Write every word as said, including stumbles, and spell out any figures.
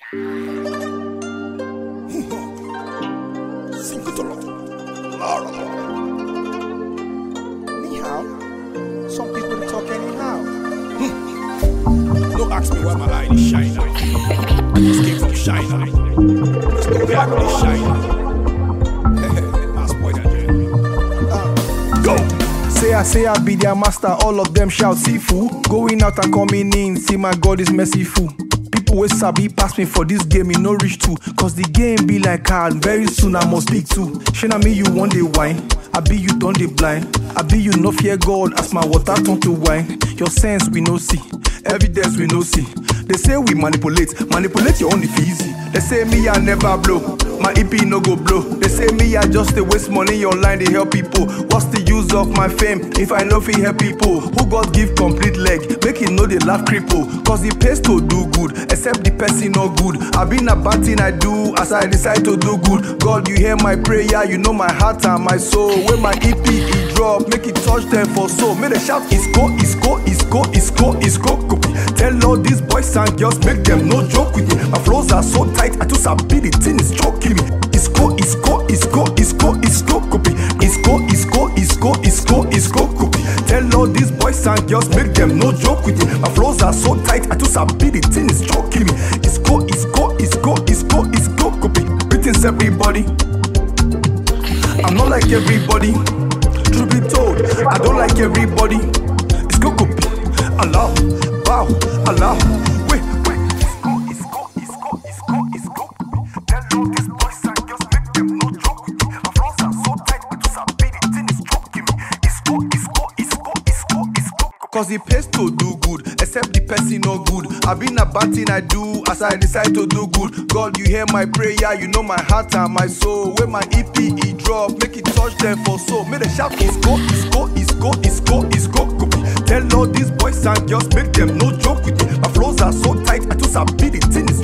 Anyhow, some people talk anyhow. Don't ask me why my eye is shining. I just came from China. There's no black in China. That's boy that uh, Go! Say I say I be their master, all of them shout Sifu. Going out and coming in, see my God is merciful. People wey sabi pass me for this game, e no reach too. Cause the game be like hard, very soon I must speak too. Shey me you want dey wine, I be you don dey blind. I be you no fear God, as my water turn to wine. Your sense we no see, evidence we no see. They say we manipulate, manipulate your own if easy. They say me I never blow, my E P no go blow. They say me I just dey waste money online, they help people. What's the use of my fame if I no fit help people? Who God give complete leg, make it know they laugh cripple. Cause it pays to do good, except the person no good. I been a bad thing I do, as I decide to do good. God, you hear my prayer, you know my heart and my soul. When my E P it drop, make it touch them for soul. Make they shout, it's go, it's go, it's go, it's go, it's go, copy. Tell all these boys and girls, make them no joke with me. My flows are so tight, I just sabi the thing is choking me. It's go, it's go, it's go, it's go, it's go, copy. It's go, it's go, it's go, it's go, it's go, copy. Tell all these boys and girls, make them no joke with me. My flows are so tight, I just sabi the thing is choking me. It's go, it's go, it's go, it's go, it's go, copy. Greetings everybody. I'm not like everybody. Truth be told, I don't like everybody. It's go, copy. Allah, wow, Allah. Wait, wait. It's go, it's go, it's go, it's go, it's go. Tell all these boys and girls, make them no joke with me. My flows are so tight, I just sabi the thing is choking me. It's go, it's go, it's go, it's go, it's go. Cause it pays to do good, except the person no good. I been a bad thing I do, as I decide to do good. God, you hear my prayer, you know my heart and my soul. When my E P it drop, make it touch them for soul. Make the shout, it's go, it's go, it's go, it's go, it's go, copy. Tell all these boys and girls, make them no joke with me. My flows are so tight, I just sabi the thing is